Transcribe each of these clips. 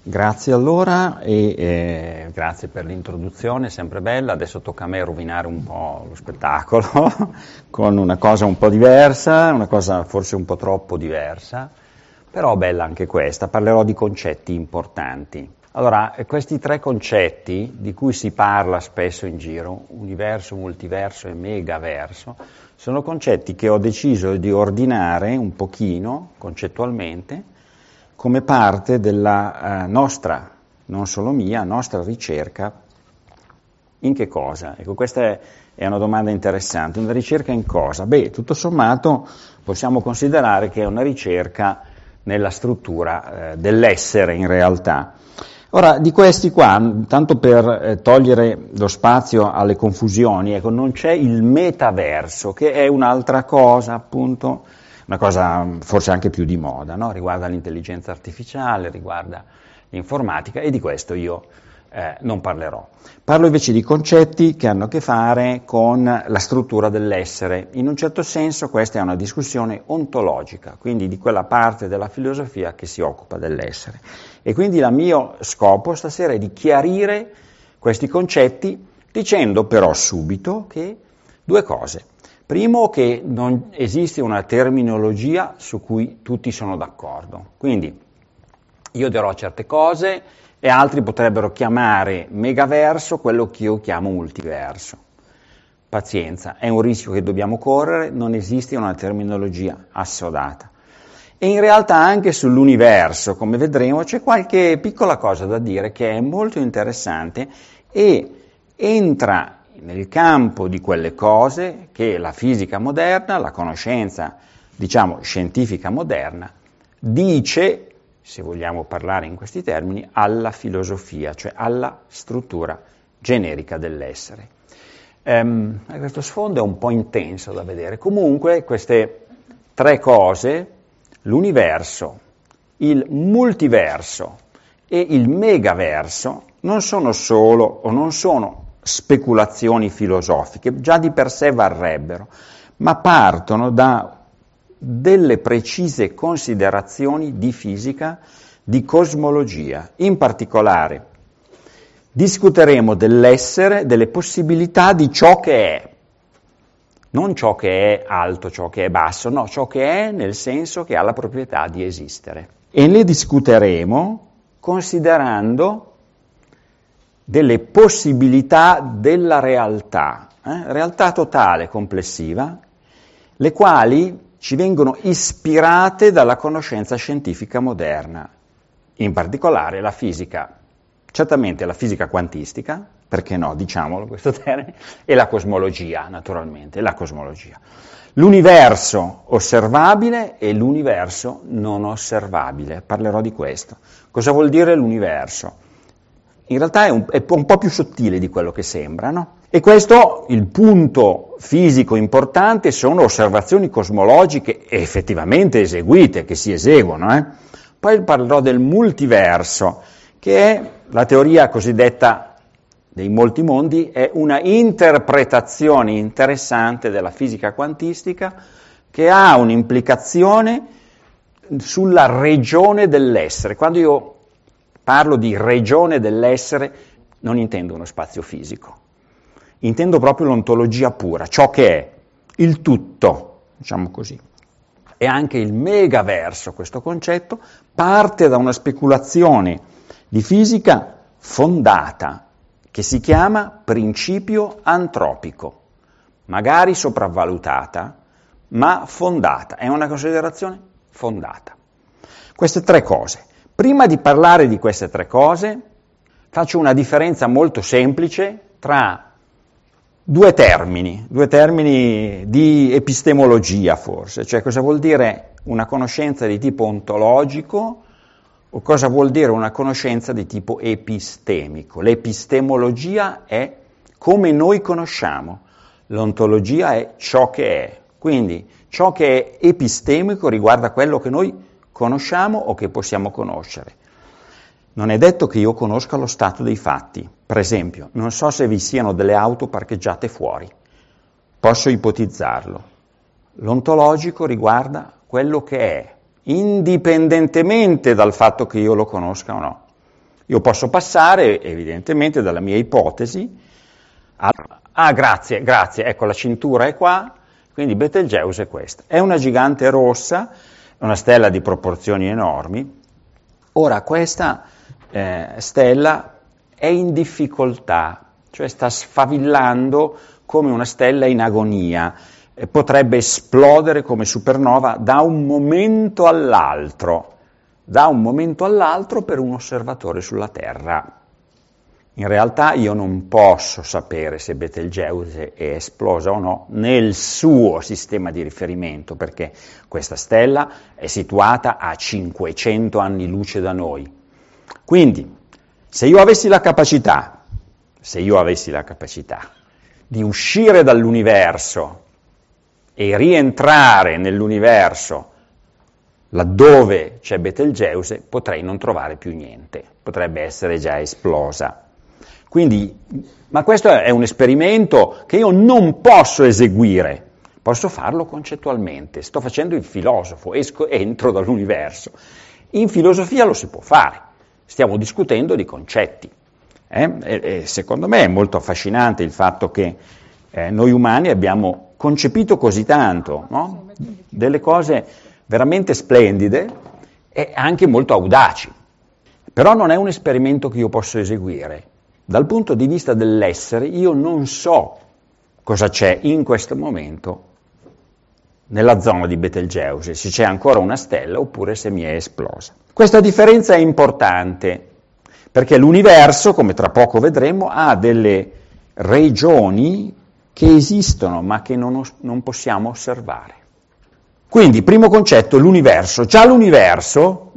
Grazie allora e grazie per l'introduzione, sempre bella. Adesso tocca a me rovinare un po' lo spettacolo con una cosa un po' diversa, una cosa forse un po' troppo diversa, però bella anche questa. Parlerò di concetti importanti. Allora, questi tre concetti di cui si parla spesso in giro, universo, multiverso e megaverso, sono concetti che ho deciso di ordinare un pochino, concettualmente, come parte della nostra, non solo mia, nostra ricerca. In che cosa? Ecco, questa è una domanda interessante. Una ricerca in cosa? Beh, tutto sommato possiamo considerare che è una ricerca nella struttura dell'essere in realtà. Ora, di questi qua, tanto per togliere lo spazio alle confusioni, ecco, non c'è il metaverso, che è un'altra cosa, appunto, una cosa forse anche più di moda, no? Riguarda l'intelligenza artificiale, riguarda l'informatica, e di questo io non parlerò. Parlo invece di concetti che hanno a che fare con la struttura dell'essere. In un certo senso questa è una discussione ontologica, quindi di quella parte della filosofia che si occupa dell'essere. E quindi il mio scopo stasera è di chiarire questi concetti, dicendo però subito che due cose. Primo, che non esiste una terminologia su cui tutti sono d'accordo. Quindi io dirò certe cose e altri potrebbero chiamare megaverso quello che io chiamo multiverso. Pazienza, è un rischio che dobbiamo correre, non esiste una terminologia assodata. E in realtà anche sull'universo, come vedremo, c'è qualche piccola cosa da dire che è molto interessante e entra nel campo di quelle cose che la fisica moderna, la conoscenza, diciamo, scientifica moderna, dice, se vogliamo parlare in questi termini, alla filosofia, cioè alla struttura generica dell'essere. Questo sfondo è un po' intenso da vedere. Comunque queste tre cose, l'universo, il multiverso e il megaverso, non sono solo o non sono speculazioni filosofiche, già di per sé varrebbero, ma partono da delle precise considerazioni di fisica, di cosmologia. In particolare discuteremo dell'essere, delle possibilità di ciò che è, non ciò che è alto, ciò che è basso, no, ciò che è nel senso che ha la proprietà di esistere. E ne discuteremo considerando delle possibilità della realtà totale, complessiva, le quali ci vengono ispirate dalla conoscenza scientifica moderna, in particolare la fisica, certamente la fisica quantistica, perché no, diciamolo questo termine, e la cosmologia, naturalmente, la cosmologia. L'universo osservabile e l'universo non osservabile, parlerò di questo. Cosa vuol dire l'universo? In realtà è un po' più sottile di quello che sembra, no? E questo, il punto fisico importante, sono osservazioni cosmologiche effettivamente eseguite, che si eseguono. Poi parlerò del multiverso, che è la teoria cosiddetta dei molti mondi, è una interpretazione interessante della fisica quantistica che ha un'implicazione sulla regione dell'essere. Quando io parlo di regione dell'essere, non intendo uno spazio fisico, intendo proprio l'ontologia pura, ciò che è, il tutto, diciamo così. E anche il megaverso, questo concetto, parte da una speculazione di fisica fondata, che si chiama principio antropico, magari sopravvalutata, ma fondata, è una considerazione fondata. Queste tre cose. Prima di parlare di queste tre cose, faccio una differenza molto semplice tra due termini di epistemologia forse, cioè cosa vuol dire una conoscenza di tipo ontologico o cosa vuol dire una conoscenza di tipo epistemico. L'epistemologia è come noi conosciamo, l'ontologia è ciò che è, quindi ciò che è epistemico riguarda quello che noi conosciamo o che possiamo conoscere. Non è detto che io conosca lo stato dei fatti. Per esempio, non so se vi siano delle auto parcheggiate fuori. Posso ipotizzarlo. L'ontologico riguarda quello che è, indipendentemente dal fatto che io lo conosca o no. Io posso passare, evidentemente, dalla mia ipotesi grazie, ecco la cintura è qua, quindi Betelgeuse è questa. È una gigante rossa, una stella di proporzioni enormi. Ora, questa stella è in difficoltà, cioè sta sfavillando come una stella in agonia, potrebbe esplodere come supernova da un momento all'altro per un osservatore sulla Terra. In realtà io non posso sapere se Betelgeuse è esplosa o no nel suo sistema di riferimento, perché questa stella è situata a 500 anni luce da noi. Quindi, se io avessi la capacità di uscire dall'universo e rientrare nell'universo laddove c'è Betelgeuse, potrei non trovare più niente, potrebbe essere già esplosa. Quindi, ma questo è un esperimento che io non posso eseguire, posso farlo concettualmente, sto facendo il filosofo, entro dall'universo. In filosofia lo si può fare, stiamo discutendo di concetti. E secondo me è molto affascinante il fatto che noi umani abbiamo concepito così tanto, no? Delle cose veramente splendide e anche molto audaci. Però non è un esperimento che io posso eseguire. Dal punto di vista dell'essere, io non so cosa c'è in questo momento nella zona di Betelgeuse, se c'è ancora una stella oppure se mi è esplosa. Questa differenza è importante, perché l'universo, come tra poco vedremo, ha delle regioni che esistono ma che non possiamo osservare. Quindi, primo concetto, l'universo. Già l'universo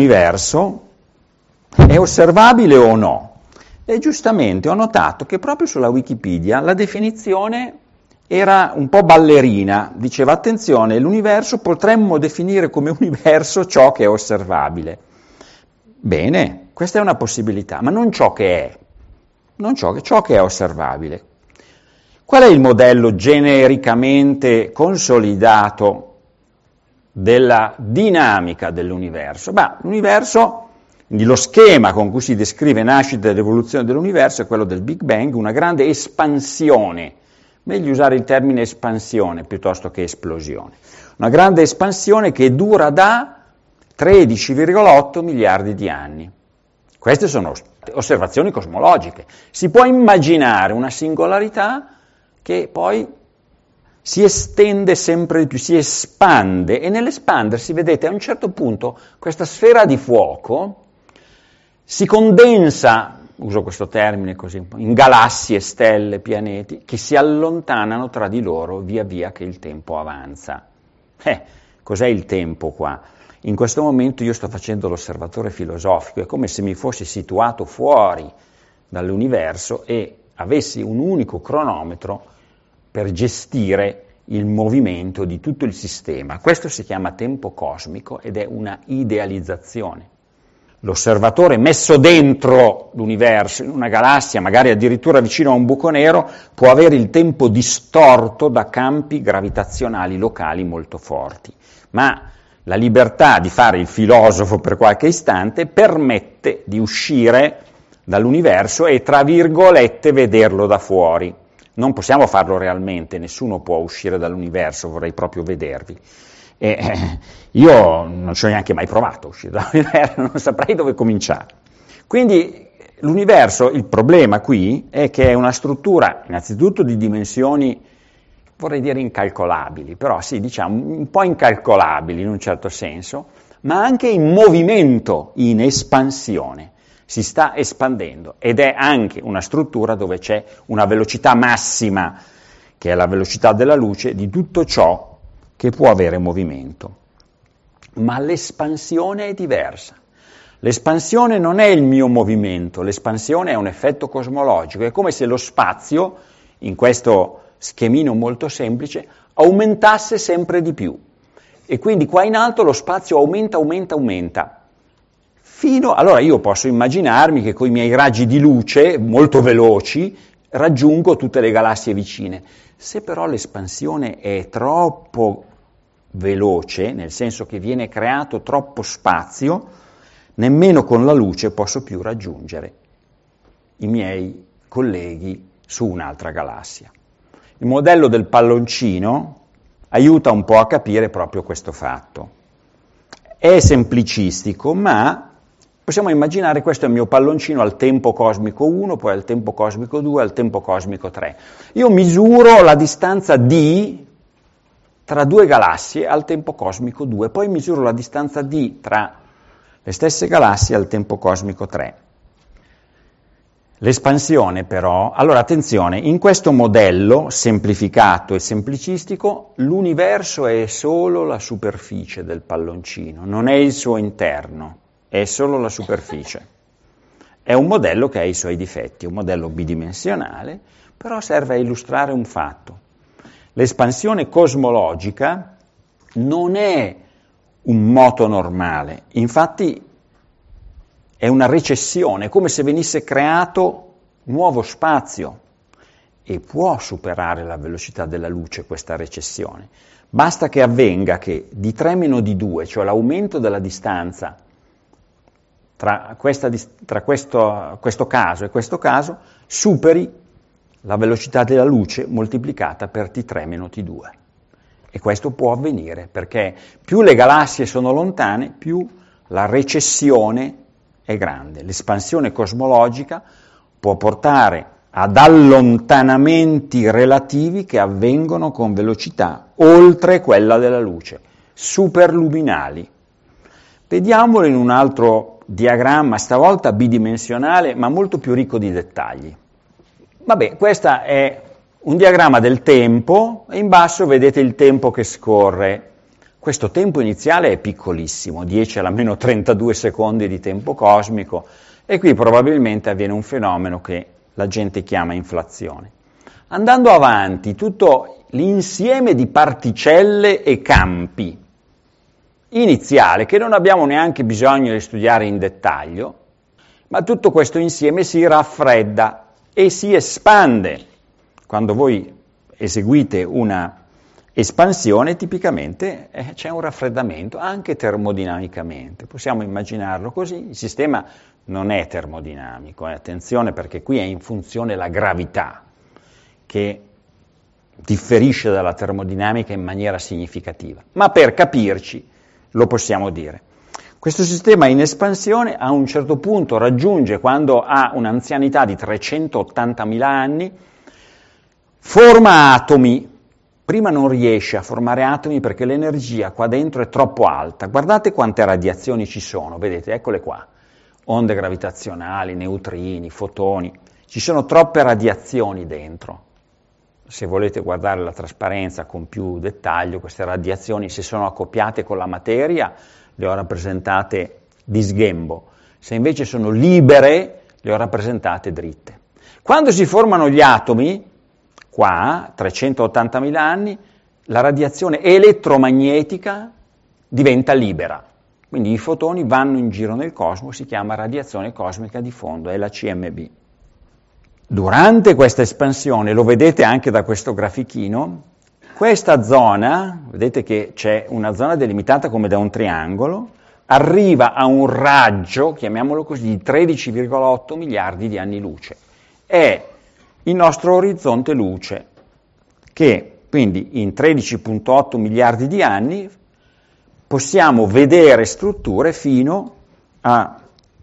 è osservabile o no? E giustamente ho notato che proprio sulla Wikipedia la definizione era un po' ballerina, diceva attenzione, l'universo potremmo definire come universo ciò che è osservabile. Bene, questa è una possibilità, ma non ciò che è, ciò che è osservabile. Qual è il modello genericamente consolidato della dinamica dell'universo? L'universo, quindi lo schema con cui si descrive nascita ed evoluzione dell'universo è quello del Big Bang, una grande espansione, meglio usare il termine espansione piuttosto che esplosione, una grande espansione che dura da 13,8 miliardi di anni. Queste sono osservazioni cosmologiche. Si può immaginare una singolarità che poi si estende sempre di più, si espande, e nell'espandersi, vedete, a un certo punto questa sfera di fuoco si condensa, uso questo termine così, in galassie, stelle, pianeti, che si allontanano tra di loro via via che il tempo avanza. Cos'è il tempo qua? In questo momento io sto facendo l'osservatore filosofico, è come se mi fossi situato fuori dall'universo e avessi un unico cronometro per gestire il movimento di tutto il sistema. Questo si chiama tempo cosmico ed è una idealizzazione. L'osservatore messo dentro l'universo, in una galassia, magari addirittura vicino a un buco nero, può avere il tempo distorto da campi gravitazionali locali molto forti. Ma la libertà di fare il filosofo per qualche istante permette di uscire dall'universo e, tra virgolette, vederlo da fuori. Non possiamo farlo realmente, nessuno può uscire dall'universo, vorrei proprio vedervi. Io non ci ho neanche mai provato a uscire dall'universo, non saprei dove cominciare. Quindi l'universo, il problema qui è che è una struttura innanzitutto di dimensioni, vorrei dire incalcolabili, però sì, diciamo un po' incalcolabili in un certo senso, ma anche in movimento, in espansione. Si sta espandendo ed è anche una struttura dove c'è una velocità massima, che è la velocità della luce, di tutto ciò che può avere movimento. Ma l'espansione è diversa. L'espansione non è il mio movimento, l'espansione è un effetto cosmologico, è come se lo spazio, in questo schemino molto semplice, aumentasse sempre di più. E quindi qua in alto lo spazio aumenta. Allora io posso immaginarmi che con i miei raggi di luce molto veloci raggiungo tutte le galassie vicine. Se però l'espansione è troppo veloce, nel senso che viene creato troppo spazio, nemmeno con la luce posso più raggiungere i miei colleghi su un'altra galassia. Il modello del palloncino aiuta un po' a capire proprio questo fatto. È semplicistico, ma possiamo immaginare questo è il mio palloncino al tempo cosmico 1, poi al tempo cosmico 2, al tempo cosmico 3. Io misuro la distanza d tra due galassie al tempo cosmico 2, poi misuro la distanza d tra le stesse galassie al tempo cosmico 3. L'espansione però, allora attenzione, in questo modello semplificato e semplicistico l'universo è solo la superficie del palloncino, non è il suo interno, è solo la superficie. È un modello che ha i suoi difetti, è un modello bidimensionale, però serve a illustrare un fatto. L'espansione cosmologica non è un moto normale, infatti è una recessione, è come se venisse creato nuovo spazio e può superare la velocità della luce questa recessione. Basta che avvenga che di 3 meno di 2, cioè l'aumento della distanza tra questo caso e questo caso, superi la velocità della luce moltiplicata per T3 meno T2. E questo può avvenire perché più le galassie sono lontane, più la recessione è grande. L'espansione cosmologica può portare ad allontanamenti relativi che avvengono con velocità oltre quella della luce, superluminali. Vediamolo in un altro diagramma, stavolta bidimensionale, ma molto più ricco di dettagli. Vabbè, questo è un diagramma del tempo e in basso vedete il tempo che scorre. Questo tempo iniziale è piccolissimo, 10 alla meno 32 secondi di tempo cosmico, e qui probabilmente avviene un fenomeno che la gente chiama inflazione. Andando avanti, tutto l'insieme di particelle e campi iniziale, che non abbiamo neanche bisogno di studiare in dettaglio, ma tutto questo insieme si raffredda e si espande. Quando voi eseguite una espansione, tipicamente c'è un raffreddamento, anche termodinamicamente. Possiamo immaginarlo così. Il sistema non è termodinamico, attenzione, perché qui è in funzione la gravità, che differisce dalla termodinamica in maniera significativa. Ma per capirci lo possiamo dire. Questo sistema in espansione a un certo punto raggiunge, quando ha un'anzianità di 380.000 anni, forma atomi. Prima non riesce a formare atomi perché l'energia qua dentro è troppo alta. Guardate quante radiazioni ci sono, vedete, eccole qua. Onde gravitazionali, neutrini, fotoni. Ci sono troppe radiazioni dentro. Se volete guardare la trasparenza con più dettaglio, queste radiazioni, se sono accoppiate con la materia, le ho rappresentate di sghembo. Se invece sono libere, le ho rappresentate dritte. Quando si formano gli atomi, qua, 380.000 anni, la radiazione elettromagnetica diventa libera. Quindi i fotoni vanno in giro nel cosmo, si chiama radiazione cosmica di fondo, è la CMB. Durante questa espansione, lo vedete anche da questo grafichino, questa zona, vedete che c'è una zona delimitata come da un triangolo, arriva a un raggio, chiamiamolo così, di 13,8 miliardi di anni luce. È il nostro orizzonte luce, che quindi in 13,8 miliardi di anni possiamo vedere strutture fino a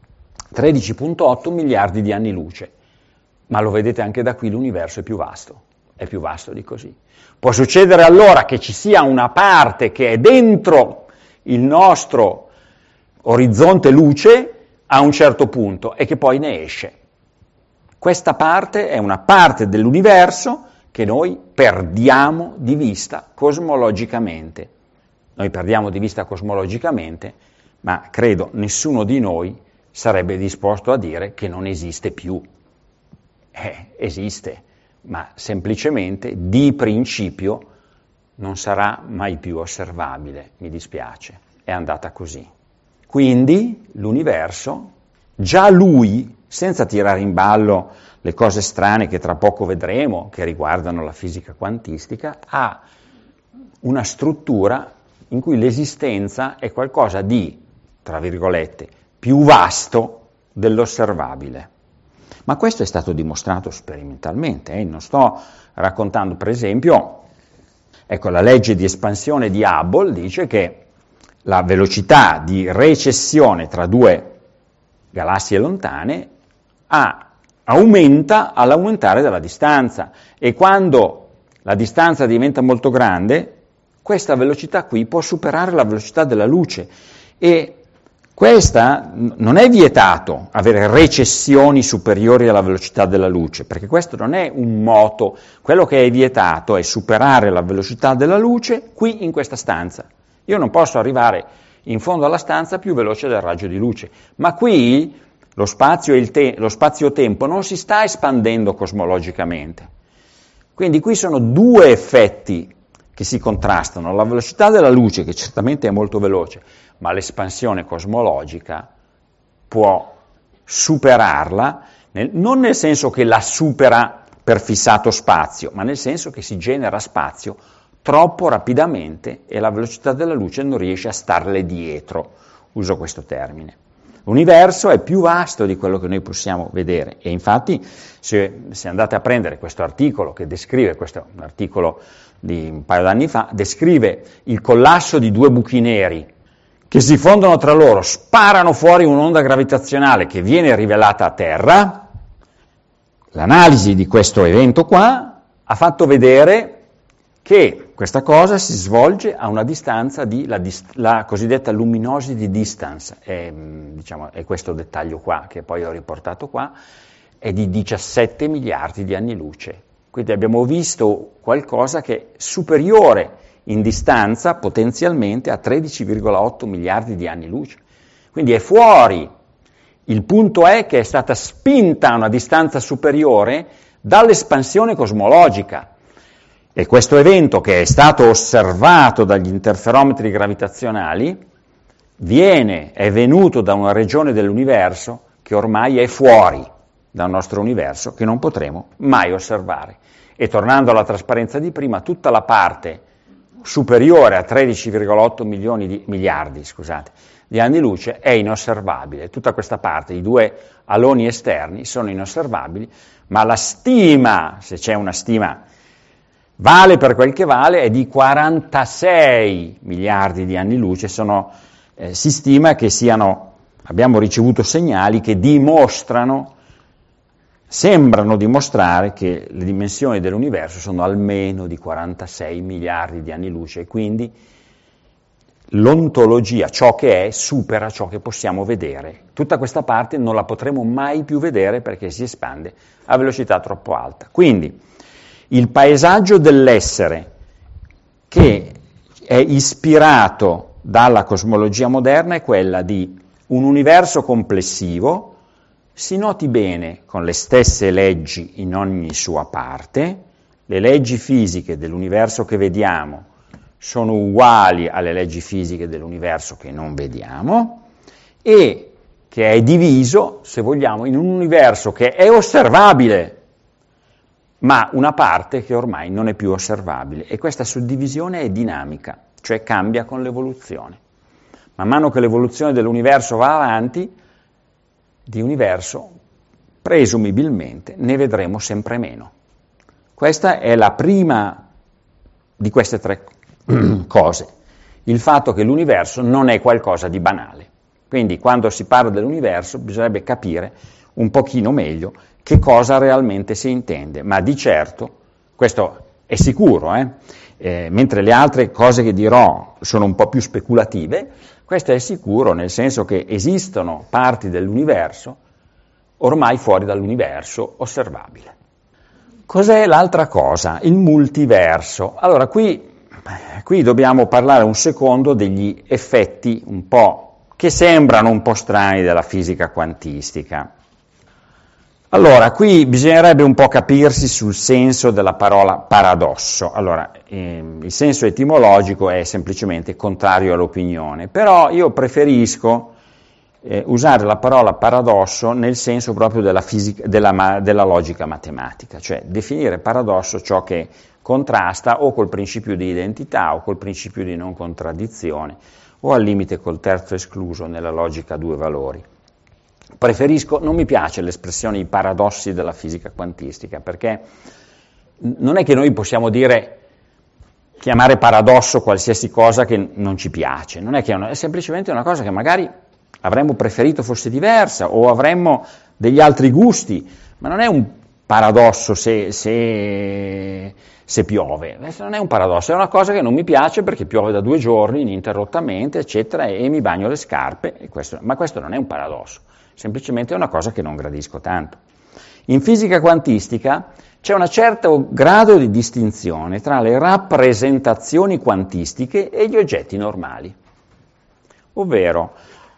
13,8 miliardi di anni luce. Ma lo vedete anche da qui, l'universo è più vasto di così. Può succedere allora che ci sia una parte che è dentro il nostro orizzonte luce a un certo punto e che poi ne esce. Questa parte è una parte dell'universo che noi perdiamo di vista cosmologicamente. Noi perdiamo di vista cosmologicamente, ma credo nessuno di noi sarebbe disposto a dire che non esiste più. Esiste, ma semplicemente di principio non sarà mai più osservabile, mi dispiace, è andata così. Quindi l'universo, già lui, senza tirare in ballo le cose strane che tra poco vedremo, che riguardano la fisica quantistica, ha una struttura in cui l'esistenza è qualcosa di, tra virgolette, più vasto dell'osservabile. Ma questo è stato dimostrato sperimentalmente, non sto raccontando, per esempio, ecco, la legge di espansione di Hubble dice che la velocità di recessione tra due galassie lontane aumenta all'aumentare della distanza, e quando la distanza diventa molto grande, questa velocità qui può superare la velocità della luce, e questa non è vietato avere recessioni superiori alla velocità della luce, perché questo non è un moto, quello che è vietato è superare la velocità della luce qui in questa stanza. Io non posso arrivare in fondo alla stanza più veloce del raggio di luce, ma qui lo spazio-tempo non si sta espandendo cosmologicamente. Quindi qui sono due effetti che si contrastano, la velocità della luce, che certamente è molto veloce, ma l'espansione cosmologica può superarla, non nel senso che la supera per fissato spazio, ma nel senso che si genera spazio troppo rapidamente e la velocità della luce non riesce a starle dietro, uso questo termine. L'universo è più vasto di quello che noi possiamo vedere, e infatti se andate a prendere questo articolo che descrive, questo è un articolo di un paio d'anni fa, descrive il collasso di due buchi neri che si fondono tra loro, sparano fuori un'onda gravitazionale che viene rivelata a Terra. L'analisi di questo evento qua ha fatto vedere che questa cosa si svolge a una distanza la cosiddetta luminosity distance, è questo dettaglio qua che poi ho riportato qua, è di 17 miliardi di anni luce. Quindi abbiamo visto qualcosa che è superiore in distanza potenzialmente a 13,8 miliardi di anni luce. Quindi è fuori. Il punto è che è stata spinta a una distanza superiore dall'espansione cosmologica. E questo evento, che è stato osservato dagli interferometri gravitazionali, è venuto da una regione dell'universo che ormai è fuori dal nostro universo, che non potremo mai osservare. E tornando alla trasparenza di prima, tutta la parte superiore a 13,8 miliardi di anni luce è inosservabile. Tutta questa parte, i due aloni esterni, sono inosservabili, ma la stima, se c'è una stima, vale per quel che vale, è di 46 miliardi di anni luce. Si stima che abbiamo ricevuto segnali che sembrano dimostrare che le dimensioni dell'universo sono almeno di 46 miliardi di anni luce, e quindi l'ontologia, ciò che è, supera ciò che possiamo vedere. Tutta questa parte non la potremo mai più vedere perché si espande a velocità troppo alta. Quindi il paesaggio dell'essere, che è ispirato dalla cosmologia moderna, è quella di un universo complessivo. Si noti bene, con le stesse leggi in ogni sua parte, le leggi fisiche dell'universo che vediamo sono uguali alle leggi fisiche dell'universo che non vediamo, e che è diviso, se vogliamo, in un universo che è osservabile, ma una parte che ormai non è più osservabile, e questa suddivisione è dinamica, cioè cambia con l'evoluzione. Man mano che l'evoluzione dell'universo va avanti, di universo, presumibilmente, ne vedremo sempre meno. Questa è la prima di queste tre cose, il fatto che l'universo non è qualcosa di banale. Quindi quando si parla dell'universo bisognerebbe capire un pochino meglio che cosa realmente si intende, ma di certo, questo è sicuro, mentre le altre cose che dirò sono un po' più speculative, questo è sicuro nel senso che esistono parti dell'universo ormai fuori dall'universo osservabile. Cos'è l'altra cosa? Il multiverso. Allora, qui dobbiamo parlare un secondo degli effetti un po' che sembrano un po' strani della fisica quantistica. Allora, qui bisognerebbe un po' capirsi sul senso della parola paradosso. Allora, il senso etimologico è semplicemente contrario all'opinione, però io preferisco usare la parola paradosso nel senso proprio della fisica, della logica matematica, cioè definire paradosso ciò che contrasta o col principio di identità o col principio di non contraddizione o al limite col terzo escluso nella logica a due valori. Non mi piace l'espressione i paradossi della fisica quantistica, perché non è che noi possiamo chiamare paradosso qualsiasi cosa che non ci piace, non è che è semplicemente una cosa che magari avremmo preferito fosse diversa o avremmo degli altri gusti, ma non è un paradosso se piove, questo non è un paradosso, è una cosa che non mi piace perché piove da 2 giorni ininterrottamente, eccetera, e mi bagno le scarpe, ma questo non è un paradosso, semplicemente è una cosa che non gradisco tanto. In fisica quantistica c'è un certo grado di distinzione tra le rappresentazioni quantistiche e gli oggetti normali, ovvero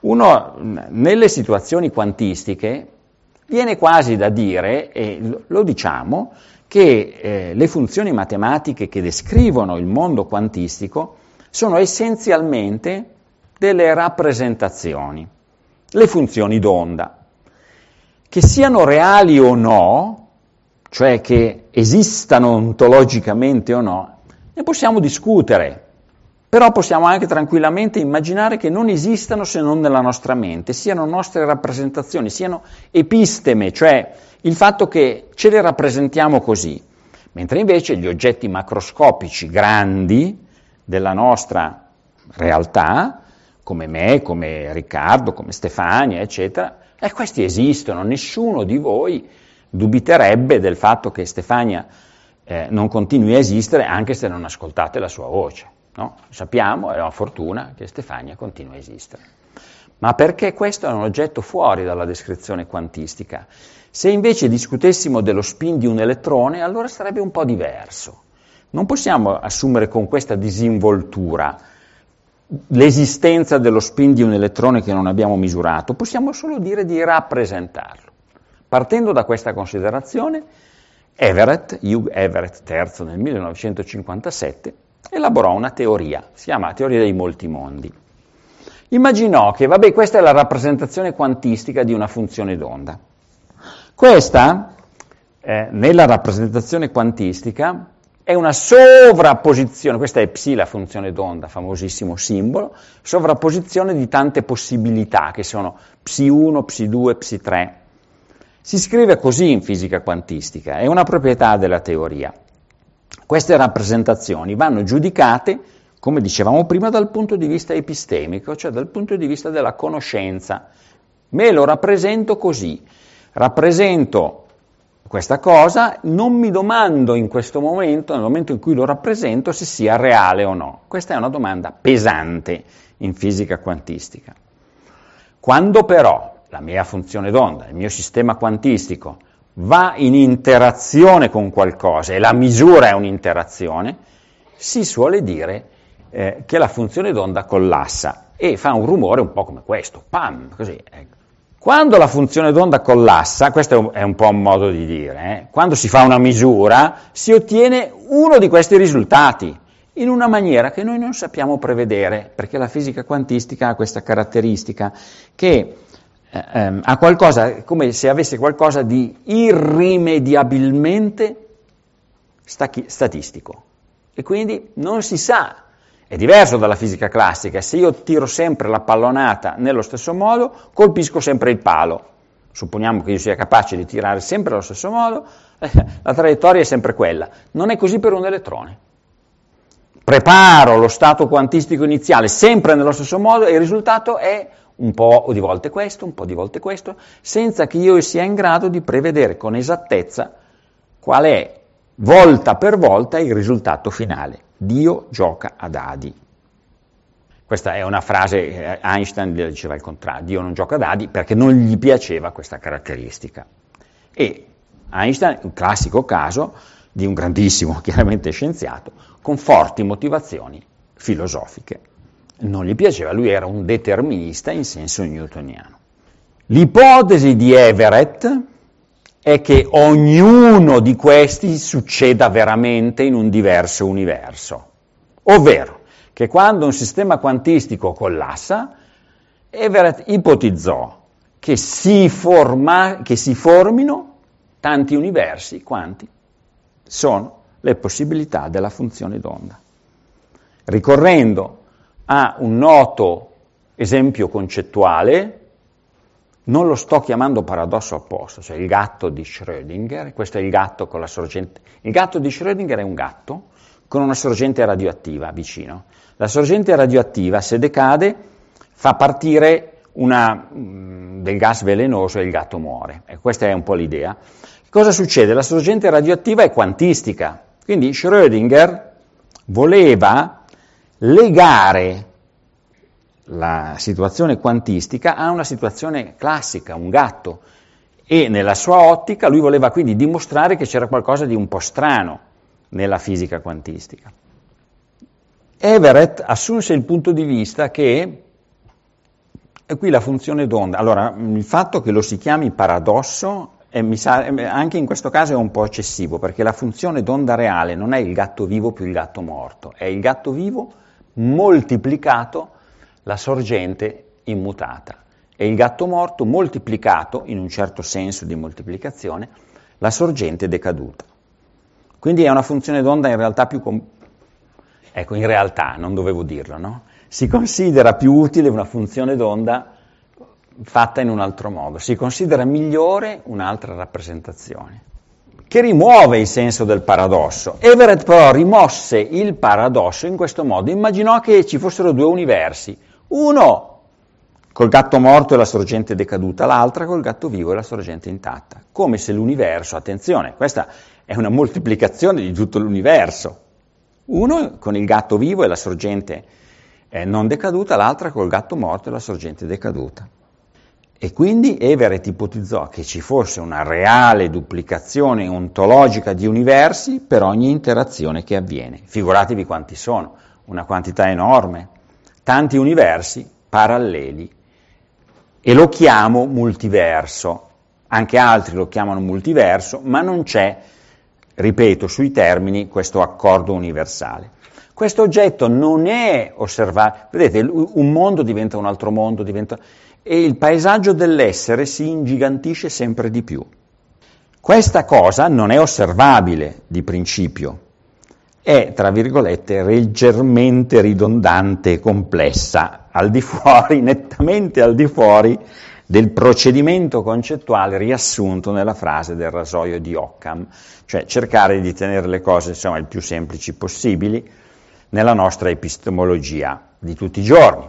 nelle situazioni quantistiche viene quasi da dire, e lo diciamo, che le funzioni matematiche che descrivono il mondo quantistico sono essenzialmente delle rappresentazioni, le funzioni d'onda. Che siano reali o no, cioè che esistano ontologicamente o no, ne possiamo discutere, però possiamo anche tranquillamente immaginare che non esistano se non nella nostra mente, siano nostre rappresentazioni, siano episteme, cioè il fatto che ce le rappresentiamo così, mentre invece gli oggetti macroscopici grandi della nostra realtà, come me, come Riccardo, come Stefania, eccetera, questi esistono, nessuno di voi dubiterebbe del fatto che Stefania non continui a esistere anche se non ascoltate la sua voce. No? Sappiamo, è una fortuna, che Stefania continua a esistere. Ma perché questo è un oggetto fuori dalla descrizione quantistica? Se invece discutessimo dello spin di un elettrone, allora sarebbe un po' diverso. Non possiamo assumere con questa disinvoltura l'esistenza dello spin di un elettrone che non abbiamo misurato, possiamo solo dire di rappresentarlo. Partendo da questa considerazione, Hugh Everett III nel 1957, elaborò una teoria, si chiama teoria dei molti mondi. Immaginò che, questa è la rappresentazione quantistica di una funzione d'onda. Questa, nella rappresentazione quantistica, è una sovrapposizione, questa è psi, la funzione d'onda, famosissimo simbolo, sovrapposizione di tante possibilità, che sono psi1, psi2, psi3. Si scrive così in fisica quantistica, è una proprietà della teoria. Queste rappresentazioni vanno giudicate, come dicevamo prima, dal punto di vista epistemico, cioè dal punto di vista della conoscenza. Me lo rappresento così, rappresento questa cosa, non mi domando in questo momento, nel momento in cui lo rappresento, se sia reale o no. Questa è una domanda pesante in fisica quantistica. Quando però la mia funzione d'onda, il mio sistema quantistico, va in interazione con qualcosa e la misura è un'interazione, si suole dire che la funzione d'onda collassa e fa un rumore un po' come questo, pam, così. Ecco. Quando la funzione d'onda collassa, questo è un po' un modo di dire, quando si fa una misura si ottiene uno di questi risultati in una maniera che noi non sappiamo prevedere, perché la fisica quantistica ha questa caratteristica che ha qualcosa, come se avesse qualcosa di irrimediabilmente statistico. E quindi non si sa, è diverso dalla fisica classica, se io tiro sempre la pallonata nello stesso modo, colpisco sempre il palo. Supponiamo che io sia capace di tirare sempre allo stesso modo, la traiettoria è sempre quella. Non è così per un elettrone. Preparo lo stato quantistico iniziale sempre nello stesso modo e il risultato è un po' di volte questo, un po' di volte questo, senza che io sia in grado di prevedere con esattezza qual è, volta per volta, il risultato finale. Dio gioca a dadi. Questa è una frase, Einstein diceva il contrario, Dio non gioca a dadi perché non gli piaceva questa caratteristica. E Einstein, un classico caso di un grandissimo, chiaramente, scienziato, con forti motivazioni filosofiche. Non gli piaceva, lui era un determinista in senso newtoniano. L'ipotesi di Everett è che ognuno di questi succeda veramente in un diverso universo, ovvero che quando un sistema quantistico collassa, Everett ipotizzò che si formino tanti universi quanti sono le possibilità della funzione d'onda. Ricorrendo a un noto esempio concettuale, non lo sto chiamando paradosso apposta, cioè il gatto di Schrödinger, questo è il gatto con la sorgente. Il gatto di Schrödinger è un gatto con una sorgente radioattiva vicino. La sorgente radioattiva, se decade, fa partire del gas velenoso e il gatto muore. E questa è un po' l'idea. Cosa succede? La sorgente radioattiva è quantistica, quindi Schrödinger voleva legare la situazione quantistica a una situazione classica, un gatto, e nella sua ottica lui voleva quindi dimostrare che c'era qualcosa di un po' strano nella fisica quantistica. Everett assunse il punto di vista che, e qui la funzione d'onda, allora il fatto che lo si chiami paradosso anche in questo caso è un po' eccessivo, perché la funzione d'onda reale non è il gatto vivo più il gatto morto, è il gatto vivo moltiplicato la sorgente immutata, e il gatto morto moltiplicato, in un certo senso di moltiplicazione, la sorgente decaduta. Quindi è una funzione d'onda in realtà ecco, in realtà, non dovevo dirlo, no? Si considera più utile una funzione d'onda fatta in un altro modo, si considera migliore un'altra rappresentazione, che rimuove il senso del paradosso. Everett però rimosse il paradosso in questo modo, immaginò che ci fossero due universi, uno col gatto morto e la sorgente decaduta, l'altra col gatto vivo e la sorgente intatta, come se l'universo, attenzione, questa è una moltiplicazione di tutto l'universo, uno con il gatto vivo e la sorgente non decaduta, l'altra col gatto morto e la sorgente decaduta. E quindi Everett ipotizzò che ci fosse una reale duplicazione ontologica di universi per ogni interazione che avviene. Figuratevi quanti sono, una quantità enorme, tanti universi paralleli. E lo chiamo multiverso, anche altri lo chiamano multiverso, ma non c'è, ripeto, sui termini questo accordo universale. Questo oggetto non è osservabile, vedete, un mondo diventa un altro mondo, e il paesaggio dell'essere si ingigantisce sempre di più. Questa cosa non è osservabile di principio, è, tra virgolette, leggermente ridondante e complessa, al di fuori, nettamente al di fuori del procedimento concettuale riassunto nella frase del rasoio di Occam, cioè cercare di tenere le cose, insomma, il più semplici possibili nella nostra epistemologia di tutti i giorni.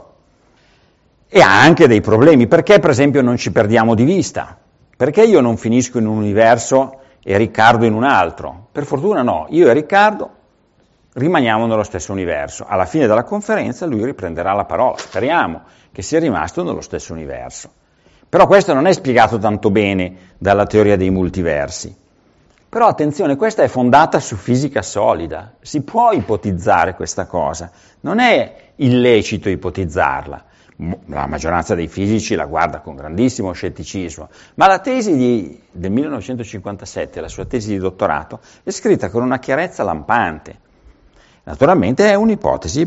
E ha anche dei problemi, perché per esempio non ci perdiamo di vista? Perché io non finisco in un universo e Riccardo in un altro? Per fortuna no, io e Riccardo rimaniamo nello stesso universo. Alla fine della conferenza lui riprenderà la parola, speriamo che sia rimasto nello stesso universo. Però questo non è spiegato tanto bene dalla teoria dei multiversi. Però attenzione, questa è fondata su fisica solida, si può ipotizzare questa cosa, non è illecito ipotizzarla. La maggioranza dei fisici la guarda con grandissimo scetticismo, ma la tesi del 1957, la sua tesi di dottorato, è scritta con una chiarezza lampante. Naturalmente è un'ipotesi,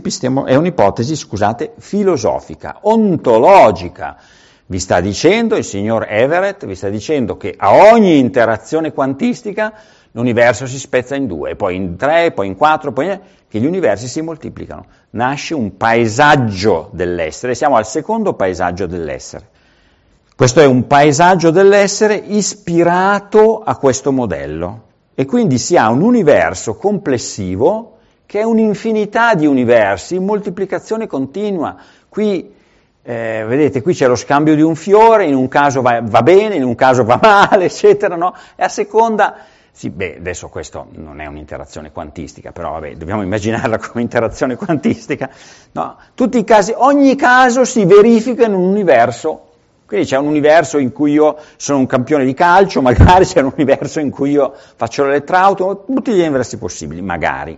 filosofica, ontologica. Vi sta dicendo il signor Everett, vi sta dicendo che a ogni interazione quantistica l'universo si spezza in due, poi in tre, poi in quattro, che gli universi si moltiplicano. Nasce un paesaggio dell'essere, siamo al secondo paesaggio dell'essere. Questo è un paesaggio dell'essere ispirato a questo modello e quindi si ha un universo complessivo che è un'infinità di universi in moltiplicazione continua. Qui, vedete, qui c'è lo scambio di un fiore, in un caso va bene, in un caso va male, eccetera, no? E a seconda... Sì, adesso questo non è un'interazione quantistica, però vabbè, dobbiamo immaginarla come interazione quantistica. No, tutti i casi, ogni caso si verifica in un universo, quindi c'è un universo in cui io sono un campione di calcio, magari c'è un universo in cui io faccio l'elettrauto, tutti gli universi possibili, magari.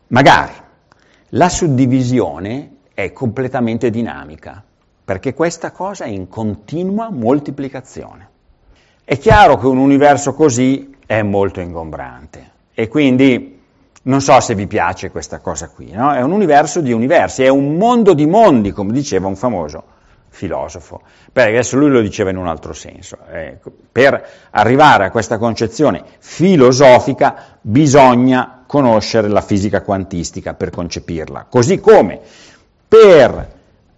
La suddivisione è completamente dinamica, perché questa cosa è in continua moltiplicazione. È chiaro che un universo così è molto ingombrante e quindi non so se vi piace questa cosa qui, no? È un universo di universi, è un mondo di mondi, come diceva un famoso filosofo, perché adesso lui lo diceva in un altro senso. Per arrivare a questa concezione filosofica bisogna conoscere la fisica quantistica per concepirla, così come per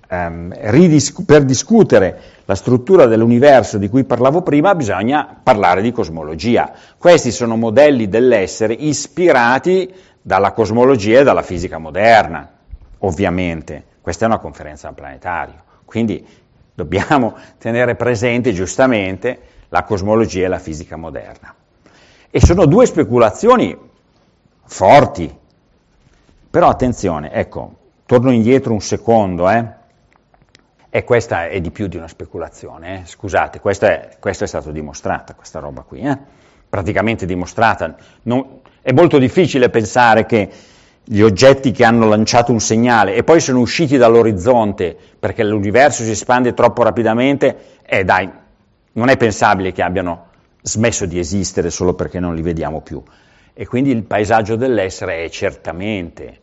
discutere la struttura dell'universo di cui parlavo prima bisogna parlare di cosmologia. Questi sono modelli dell'essere ispirati dalla cosmologia e dalla fisica moderna, ovviamente. Questa è una conferenza al planetario, quindi dobbiamo tenere presente giustamente la cosmologia e la fisica moderna. E sono due speculazioni forti, però attenzione, ecco, torno indietro un secondo, e questa è di più di una speculazione, scusate, questa è stata dimostrata, questa roba qui, praticamente dimostrata. È molto difficile pensare che gli oggetti che hanno lanciato un segnale e poi sono usciti dall'orizzonte perché l'universo si espande troppo rapidamente, non è pensabile che abbiano smesso di esistere solo perché non li vediamo più. E quindi il paesaggio dell'essere è certamente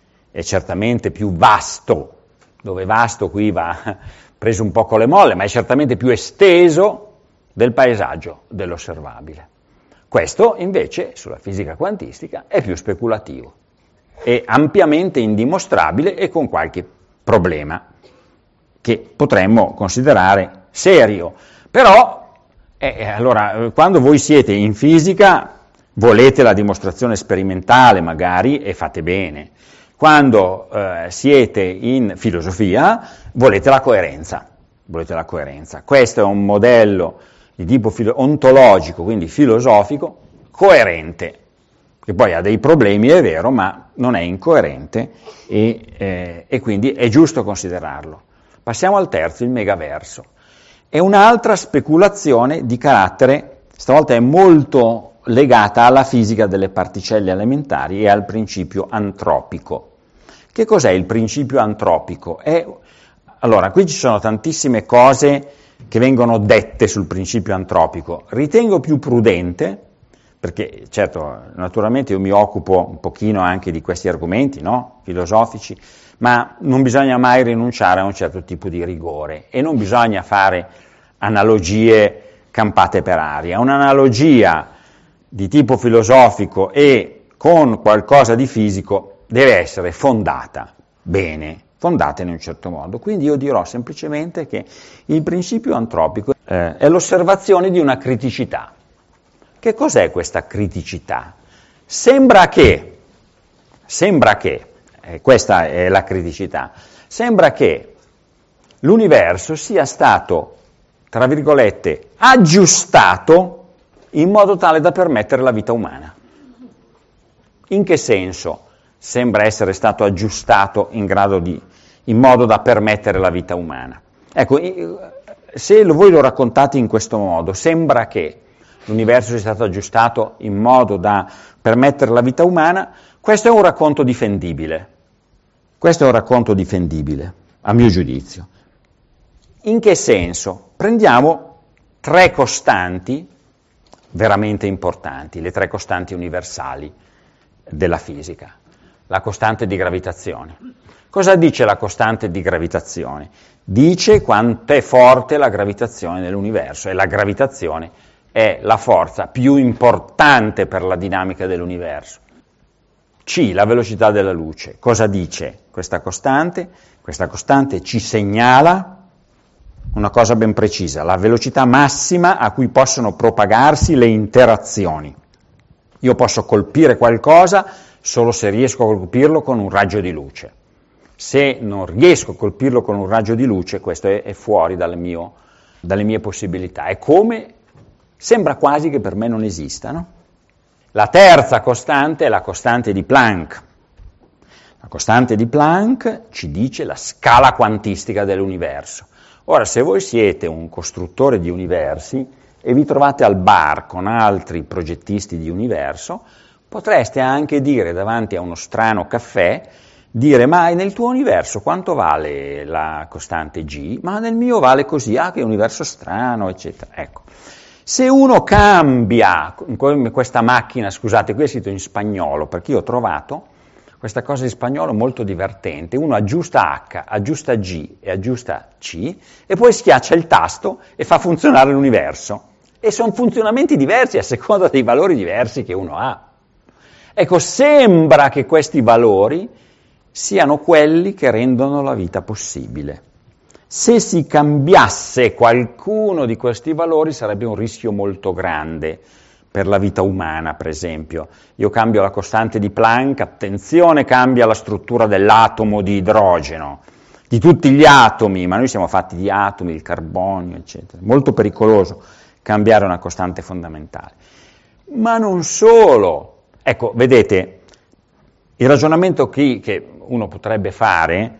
più vasto, dove vasto qui va preso un po' con le molle, ma è certamente più esteso del paesaggio dell'osservabile. Questo invece sulla fisica quantistica è più speculativo, è ampiamente indimostrabile e con qualche problema che potremmo considerare serio. Però, allora, quando voi siete in fisica volete la dimostrazione sperimentale magari e fate bene. Quando siete in filosofia volete la coerenza. Questo è un modello di tipo ontologico, quindi filosofico, coerente, che poi ha dei problemi, è vero, ma non è incoerente e quindi è giusto considerarlo. Passiamo al terzo, il megaverso. È un'altra speculazione di carattere, stavolta è molto legata alla fisica delle particelle elementari e al principio antropico. Che cos'è il principio antropico? Allora, qui ci sono tantissime cose che vengono dette sul principio antropico. Ritengo più prudente, perché certo, naturalmente io mi occupo un pochino anche di questi argomenti, no? Filosofici, ma non bisogna mai rinunciare a un certo tipo di rigore e non bisogna fare analogie campate per aria. Un'analogia di tipo filosofico e con qualcosa di fisico deve essere fondata bene, fondata in un certo modo. Quindi io dirò semplicemente che il principio antropico è l'osservazione di una criticità. Che cos'è questa criticità? Sembra che, questa è la criticità, sembra che l'universo sia stato, tra virgolette, aggiustato in modo tale da permettere la vita umana. In che senso sembra essere stato aggiustato in modo da permettere la vita umana? Ecco, se voi lo raccontate in questo modo, sembra che l'universo sia stato aggiustato in modo da permettere la vita umana, questo è un racconto difendibile. Questo è un racconto difendibile, a mio giudizio. In che senso? Prendiamo 3 costanti veramente importanti, le 3 costanti universali della fisica. La costante di gravitazione. Cosa dice la costante di gravitazione? Dice quanto è forte la gravitazione nell'universo, e la gravitazione è la forza più importante per la dinamica dell'universo. C, la velocità della luce. Cosa dice questa costante? Questa costante ci segnala una cosa ben precisa, la velocità massima a cui possono propagarsi le interazioni. Io posso colpire qualcosa solo se riesco a colpirlo con un raggio di luce. Se non riesco a colpirlo con un raggio di luce, questo è fuori dalle mie possibilità. È come, sembra quasi che per me non esista, no? La terza costante è la costante di Planck. La costante di Planck ci dice la scala quantistica dell'universo. Ora, se voi siete un costruttore di universi e vi trovate al bar con altri progettisti di universo, potreste anche dire davanti a uno strano caffè, ma nel tuo universo quanto vale la costante G? Ma nel mio vale così, che universo strano, eccetera. Ecco, se uno cambia questa macchina, scusate, qui è scritto in spagnolo, perché io ho trovato questa cosa in spagnolo molto divertente, uno aggiusta H, aggiusta G e aggiusta C, e poi schiaccia il tasto e fa funzionare l'universo. E sono funzionamenti diversi a seconda dei valori diversi che uno ha. Ecco, sembra che questi valori siano quelli che rendono la vita possibile. Se si cambiasse qualcuno di questi valori sarebbe un rischio molto grande per la vita umana, per esempio. Io cambio la costante di Planck, attenzione, cambia la struttura dell'atomo di idrogeno, di tutti gli atomi, ma noi siamo fatti di atomi, il carbonio, eccetera. Molto pericoloso cambiare una costante fondamentale. Ma non solo. Ecco, vedete, il ragionamento che uno potrebbe fare,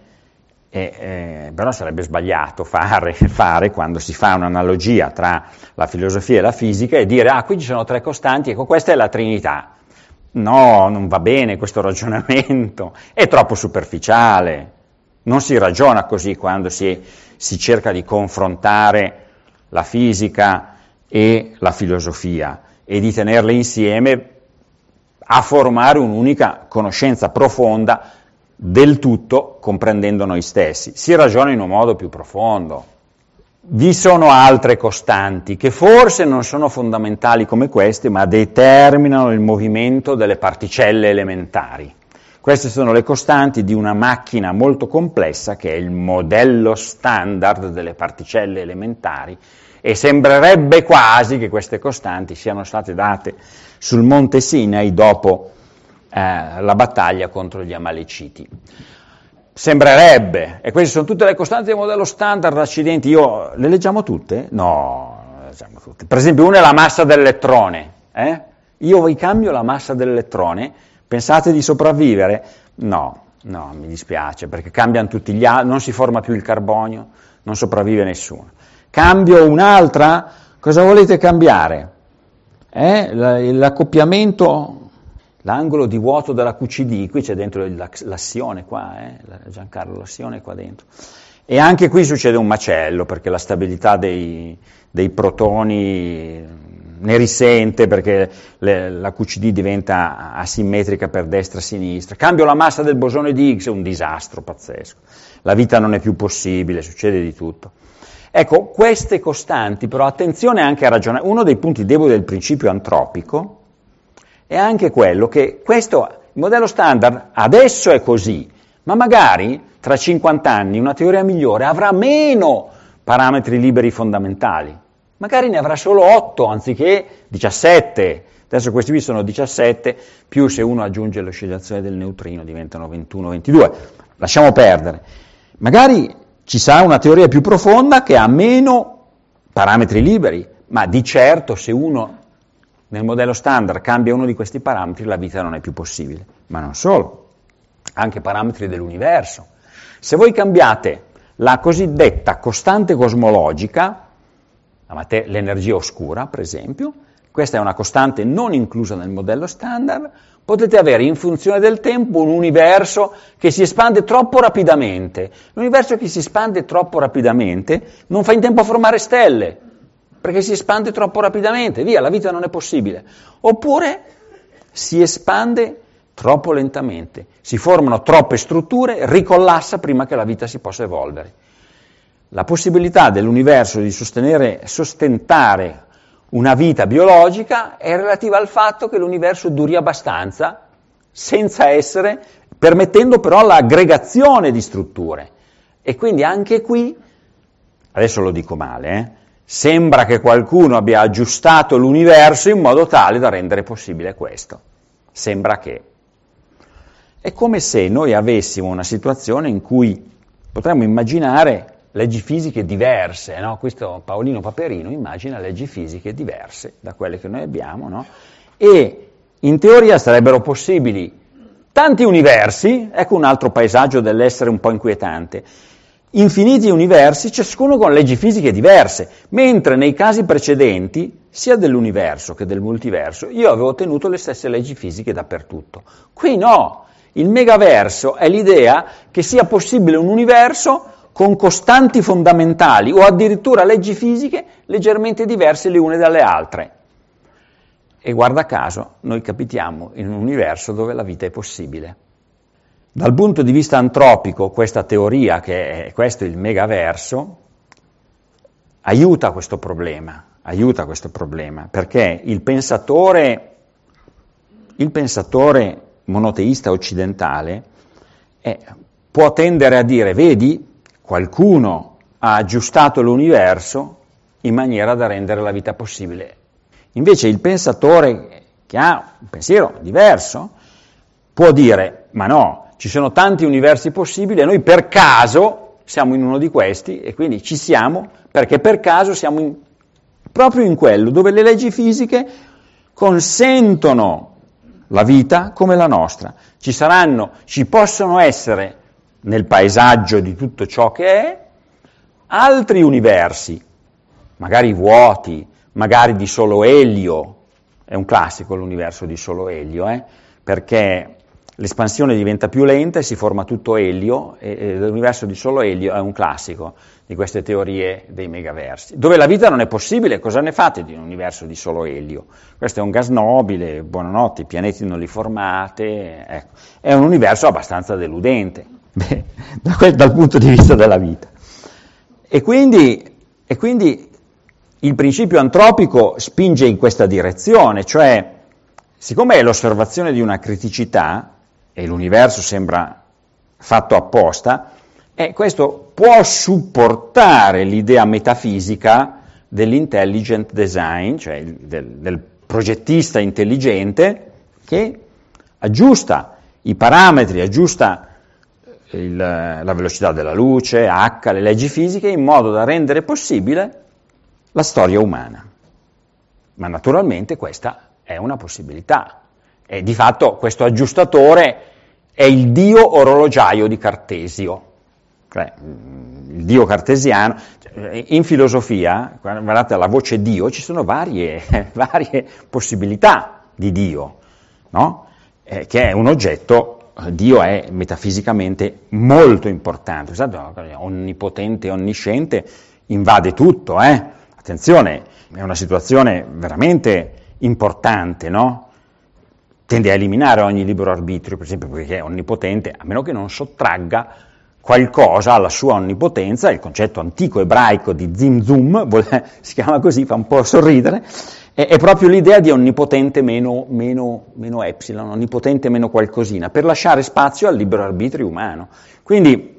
però sarebbe sbagliato fare quando si fa un'analogia tra la filosofia e la fisica e dire, qui ci sono 3 costanti, ecco, questa è la Trinità. No, non va bene questo ragionamento, è troppo superficiale. Non si ragiona così quando si cerca di confrontare la fisica e la filosofia e di tenerle insieme a formare un'unica conoscenza profonda del tutto, comprendendo noi stessi. Si ragiona in un modo più profondo. Vi sono altre costanti che forse non sono fondamentali come queste, ma determinano il movimento delle particelle elementari. Queste sono le costanti di una macchina molto complessa che è il modello standard delle particelle elementari, e sembrerebbe quasi che queste costanti siano state date sul monte Sinai dopo la battaglia contro gli Amaleciti. Sembrerebbe, e queste sono tutte le costanti del modello standard, accidenti, le leggiamo tutte? No, le leggiamo tutte. Per esempio, una è la massa dell'elettrone. Io vi cambio la massa dell'elettrone, pensate di sopravvivere? No, mi dispiace, perché cambiano tutti gli altri, non si forma più il carbonio, non sopravvive nessuno. Cambio un'altra? Cosa volete cambiare? L'accoppiamento, l'angolo di vuoto della QCD, qui c'è dentro l'assione qua, Giancarlo, l'assione qua dentro. E anche qui succede un macello, perché la stabilità dei protoni ne risente, perché la QCD diventa asimmetrica per destra e sinistra. Cambio la massa del bosone di Higgs, è un disastro pazzesco. La vita non è più possibile, succede di tutto. Ecco, queste costanti, però attenzione anche a ragionare, uno dei punti deboli del principio antropico è anche quello che il modello standard adesso è così, ma magari tra 50 anni una teoria migliore avrà meno parametri liberi fondamentali, magari ne avrà solo 8 anziché 17, adesso questi qui sono 17, più se uno aggiunge l'oscillazione del neutrino diventano 21, 22, lasciamo perdere, magari ci sarà una teoria più profonda che ha meno parametri liberi, ma di certo se uno nel modello standard cambia uno di questi parametri la vita non è più possibile. Ma non solo, anche parametri dell'universo. Se voi cambiate la cosiddetta costante cosmologica, l'energia oscura per esempio, questa è una costante non inclusa nel modello standard, potete avere in funzione del tempo un universo che si espande troppo rapidamente. L'universo che si espande troppo rapidamente non fa in tempo a formare stelle, perché si espande troppo rapidamente, via, la vita non è possibile. Oppure si espande troppo lentamente, si formano troppe strutture, ricollassa prima che la vita si possa evolvere. La possibilità dell'universo di sostentare una vita biologica è relativa al fatto che l'universo duri abbastanza, permettendo però l'aggregazione di strutture. E quindi anche qui, adesso lo dico male, sembra che qualcuno abbia aggiustato l'universo in modo tale da rendere possibile questo. Sembra che. È come se noi avessimo una situazione in cui potremmo immaginare leggi fisiche diverse, no? Questo Paolino Paperino immagina leggi fisiche diverse da quelle che noi abbiamo, no? E in teoria sarebbero possibili tanti universi, ecco un altro paesaggio dell'essere un po' inquietante, infiniti universi, ciascuno con leggi fisiche diverse, mentre nei casi precedenti, sia dell'universo che del multiverso, io avevo ottenuto le stesse leggi fisiche dappertutto. Qui no, il megaverso è l'idea che sia possibile un universo con costanti fondamentali o addirittura leggi fisiche leggermente diverse le une dalle altre. E guarda caso, noi capitiamo in un universo dove la vita è possibile. Dal punto di vista antropico, questa teoria, che è questo il megaverso, aiuta questo problema, perché il pensatore monoteista occidentale può tendere a dire, vedi, qualcuno ha aggiustato l'universo in maniera da rendere la vita possibile. Invece il pensatore che ha un pensiero diverso può dire, ma no, ci sono tanti universi possibili e noi per caso siamo in uno di questi e quindi ci siamo perché per caso siamo proprio in quello dove le leggi fisiche consentono la vita come la nostra. Ci possono essere nel paesaggio di tutto ciò che è altri universi, magari vuoti, magari di solo elio. È un classico l'universo di solo elio, perché l'espansione diventa più lenta e si forma tutto elio, e l'universo di solo elio è un classico di queste teorie dei megaversi. Dove la vita non è possibile, cosa ne fate di un universo di solo elio? Questo è un gas nobile, buonanotte, i pianeti non li formate, ecco. È un universo abbastanza deludente, dal punto di vista della vita. E quindi il principio antropico spinge in questa direzione, cioè, siccome è l'osservazione di una criticità, e l'universo sembra fatto apposta, questo può supportare l'idea metafisica dell'intelligent design, cioè del progettista intelligente, che aggiusta i parametri, aggiusta la velocità della luce, H, le leggi fisiche, in modo da rendere possibile la storia umana. Ma naturalmente questa è una possibilità. E di fatto questo aggiustatore è il dio orologiaio di Cartesio, cioè il dio cartesiano. In filosofia, guardate alla voce Dio, ci sono varie possibilità di Dio, no? Che è un oggetto, Dio è metafisicamente molto importante, onnipotente, onnisciente, invade tutto, Attenzione, è una situazione veramente importante, no? Tende a eliminare ogni libero arbitrio, per esempio, perché è onnipotente, a meno che non sottragga qualcosa alla sua onnipotenza. Il concetto antico ebraico di Zim Zum, si chiama così, fa un po' sorridere, è proprio l'idea di onnipotente meno epsilon, onnipotente meno qualcosina, per lasciare spazio al libero arbitrio umano. Quindi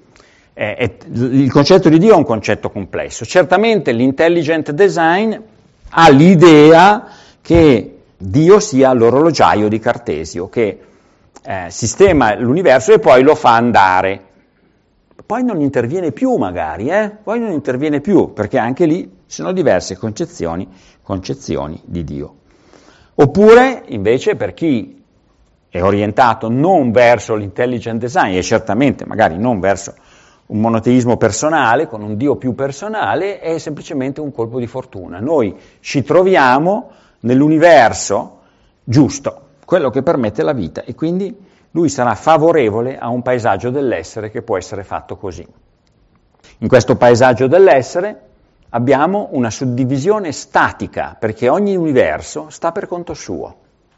il concetto di Dio è un concetto complesso. Certamente l'intelligent design ha l'idea che Dio sia l'orologiaio di Cartesio, che sistema l'universo e poi lo fa andare. Poi non interviene più magari, poi non interviene più, perché anche lì ci sono diverse concezioni di Dio. Oppure, invece, per chi è orientato non verso l'intelligent design, e certamente magari non verso un monoteismo personale, con un Dio più personale, è semplicemente un colpo di fortuna. Noi ci troviamo nell'universo giusto, quello che permette la vita, e quindi lui sarà favorevole a un paesaggio dell'essere che può essere fatto così. In questo paesaggio dell'essere abbiamo una suddivisione statica, perché ogni universo sta per conto suo.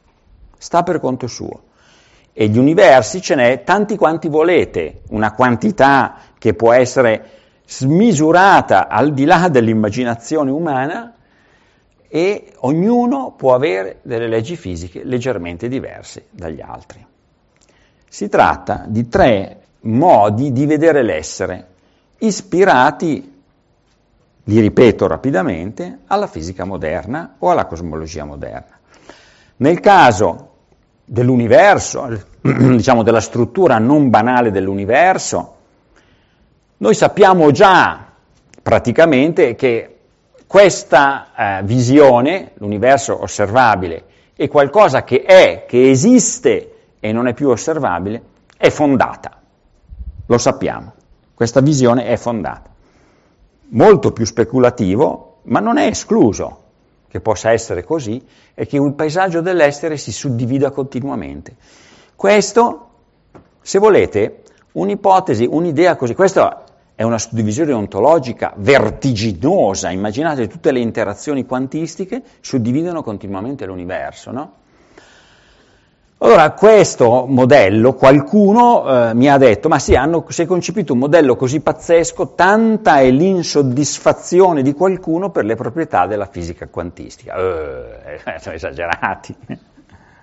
E gli universi ce n'è tanti quanti volete, una quantità che può essere smisurata al di là dell'immaginazione umana, e ognuno può avere delle leggi fisiche leggermente diverse dagli altri. Si tratta di 3 modi di vedere l'essere, ispirati, li ripeto rapidamente, alla fisica moderna o alla cosmologia moderna. Nel caso dell'universo, diciamo della struttura non banale dell'universo, noi sappiamo già praticamente che questa visione, l'universo osservabile, è qualcosa che esiste e non è più osservabile, è fondata. Lo sappiamo, questa visione è fondata. Molto più speculativo, ma non è escluso che possa essere così, è che un paesaggio dell'essere si suddivida continuamente. Questo, se volete, un'ipotesi, un'idea così, questa è una suddivisione ontologica vertiginosa. Immaginate, tutte le interazioni quantistiche suddividono continuamente l'universo, no? Allora, questo modello, qualcuno mi ha detto, ma sì, si è concepito un modello così pazzesco, tanta è l'insoddisfazione di qualcuno per le proprietà della fisica quantistica. Sono esagerati.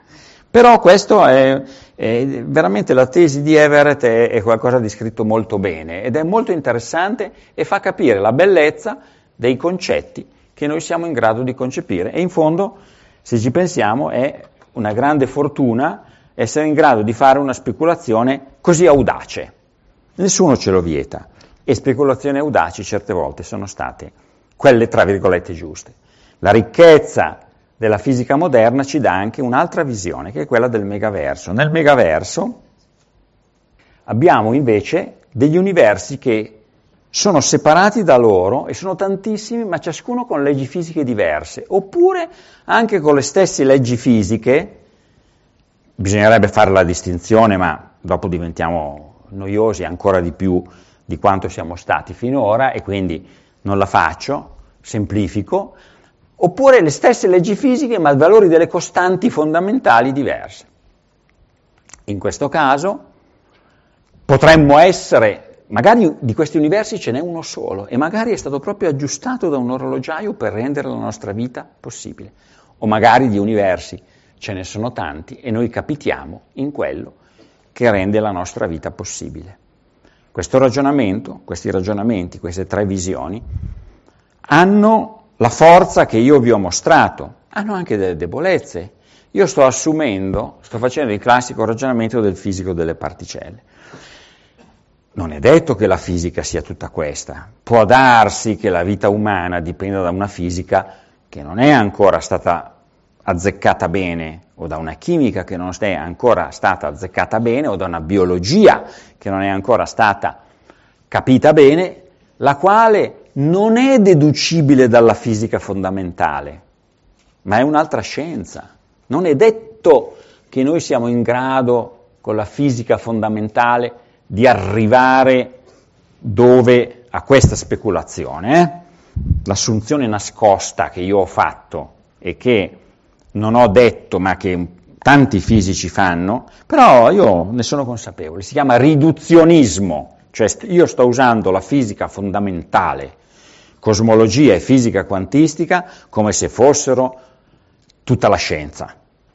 Però questo è veramente la tesi di Everett è qualcosa di scritto molto bene ed è molto interessante e fa capire la bellezza dei concetti che noi siamo in grado di concepire. E in fondo, se ci pensiamo, è una grande fortuna essere in grado di fare una speculazione così audace. Nessuno ce lo vieta. E speculazioni audaci certe volte sono state quelle, tra virgolette, giuste. La ricchezza della fisica moderna ci dà anche un'altra visione, che è quella del megaverso. Nel megaverso abbiamo invece degli universi che sono separati da loro e sono tantissimi, ma ciascuno con leggi fisiche diverse, oppure anche con le stesse leggi fisiche. Bisognerebbe fare la distinzione, ma dopo diventiamo noiosi ancora di più di quanto siamo stati finora e quindi non la faccio, semplifico, oppure le stesse leggi fisiche ma valori delle costanti fondamentali diverse. In questo caso potremmo essere, magari di questi universi ce n'è uno solo e magari è stato proprio aggiustato da un orologiaio per rendere la nostra vita possibile, o magari di universi ce ne sono tanti e noi capitiamo in quello che rende la nostra vita possibile. Questo ragionamento, questi ragionamenti, queste tre visioni hanno la forza che io vi ho mostrato, hanno anche delle debolezze. Io sto facendo il classico ragionamento del fisico delle particelle. Non è detto che la fisica sia tutta questa. Può darsi che la vita umana dipenda da una fisica che non è ancora stata azzeccata bene, o da una chimica che non è ancora stata azzeccata bene, o da una biologia che non è ancora stata capita bene, la quale non è deducibile dalla fisica fondamentale, ma è un'altra scienza. Non è detto che noi siamo in grado, con la fisica fondamentale, di arrivare dove a questa speculazione. L'assunzione nascosta che io ho fatto e che non ho detto, ma che tanti fisici fanno, però io ne sono consapevole, si chiama riduzionismo, cioè io sto usando la fisica fondamentale, cosmologia e fisica quantistica, come se fossero tutta la scienza.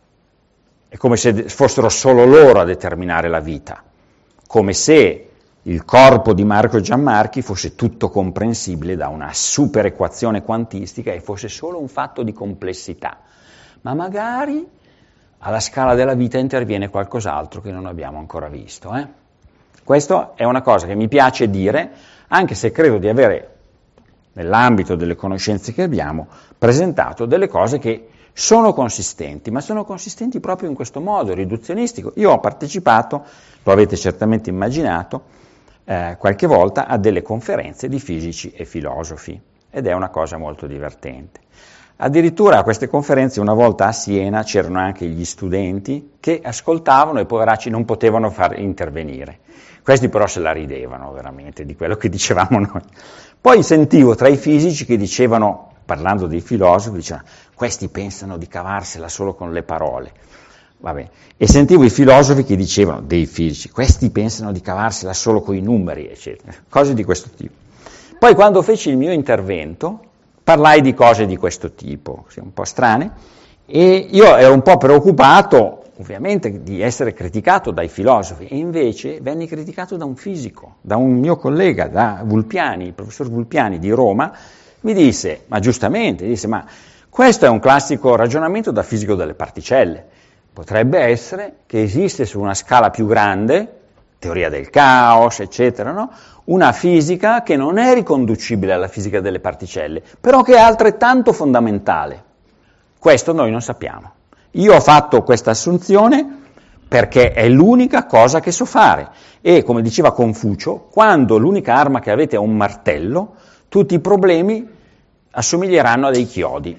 È come se fossero solo loro a determinare la vita, come se il corpo di Marco Giammarchi fosse tutto comprensibile da una super equazione quantistica e fosse solo un fatto di complessità. Ma magari alla scala della vita interviene qualcos'altro che non abbiamo ancora visto. Questo è una cosa che mi piace dire, anche se credo di avere, nell'ambito delle conoscenze che abbiamo, presentato delle cose che sono consistenti, ma sono consistenti proprio in questo modo, riduzionistico. Io ho partecipato, lo avete certamente immaginato, qualche volta a delle conferenze di fisici e filosofi, ed è una cosa molto divertente. Addirittura a queste conferenze una volta a Siena c'erano anche gli studenti che ascoltavano e poveracci non potevano far intervenire. Questi però se la ridevano veramente di quello che dicevamo noi. Poi sentivo tra i fisici che dicevano, parlando dei filosofi, dicevano questi pensano di cavarsela solo con le parole. Vabbè. E sentivo i filosofi che dicevano, dei fisici, questi pensano di cavarsela solo con i numeri, eccetera. Cose di questo tipo. Poi quando feci il mio intervento, parlai di cose di questo tipo, un po' strane, e io ero un po' preoccupato, ovviamente, di essere criticato dai filosofi, e invece venni criticato da un fisico, da un mio collega, da Vulpiani, il professor Vulpiani di Roma, mi disse, ma giustamente, ma questo è un classico ragionamento da fisico delle particelle. Potrebbe essere che esiste su una scala più grande, teoria del caos, eccetera, no? Una fisica che non è riconducibile alla fisica delle particelle, però che è altrettanto fondamentale. Questo noi non sappiamo. Io ho fatto questa assunzione perché è l'unica cosa che so fare e, come diceva Confucio, quando l'unica arma che avete è un martello, tutti i problemi assomiglieranno a dei chiodi.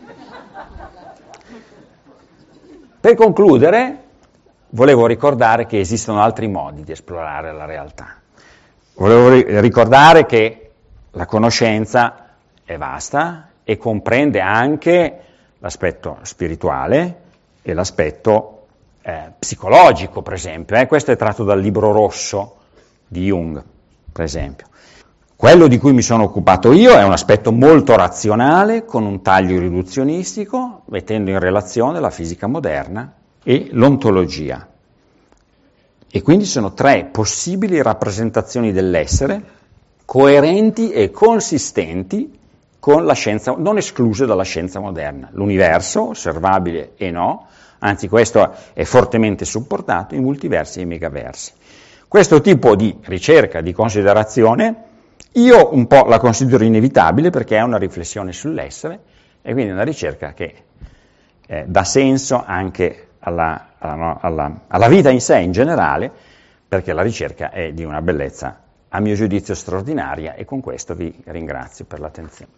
Per concludere, volevo ricordare che esistono altri modi di esplorare la realtà. Volevo ricordare che la conoscenza è vasta e comprende anche l'aspetto spirituale e l'aspetto psicologico, per esempio. Questo è tratto dal libro rosso di Jung, per esempio. Quello di cui mi sono occupato io è un aspetto molto razionale, con un taglio riduzionistico, mettendo in relazione la fisica moderna e l'ontologia. E quindi sono tre possibili rappresentazioni dell'essere, coerenti e consistenti con la scienza, non escluse dalla scienza moderna. L'universo, osservabile e no, anzi questo è fortemente supportato, i multiversi e i megaversi. Questo tipo di ricerca, di considerazione, io un po' la considero inevitabile perché è una riflessione sull'essere e quindi una ricerca che dà senso anche alla vita in sé in generale, perché la ricerca è di una bellezza, a mio giudizio, straordinaria, e con questo vi ringrazio per l'attenzione.